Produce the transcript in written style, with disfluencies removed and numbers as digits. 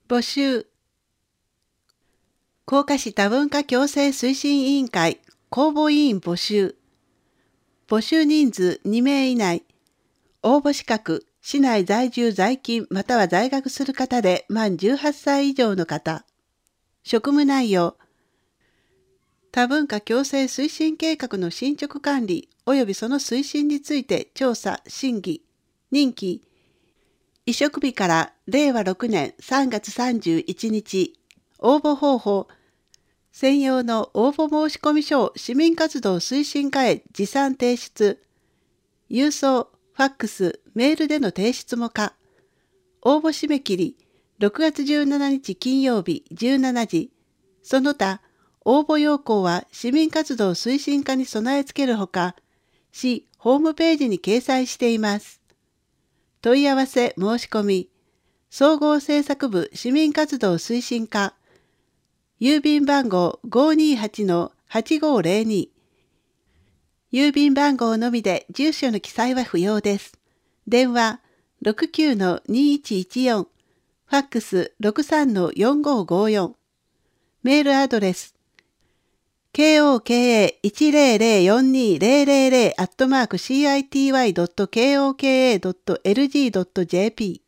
募集。甲賀市多文化共生推進委員会公募委員募集。募集人数2名以内。応募資格、市内在住在勤または在学する方で満18歳以上の方。職務内容。多文化共生推進計画の進捗管理及びその推進について調査・審議。任期。移植日から令和6年3月31日。応募方法。専用の応募申込書を市民活動推進課へ持参提出。郵送、ファックス、メールでの提出も可。応募締め切り、6月17日金曜日17時。その他、応募要項は市民活動推進課に備え付けるほか、市ホームページに掲載しています。問い合わせ申し込み、総合政策部市民活動推進課、郵便番号 528-8502。郵便番号のみで住所の記載は不要です。電話 69-2114。ファックス 63-4554。メールアドレス koka1004200@city.koka.lg.jp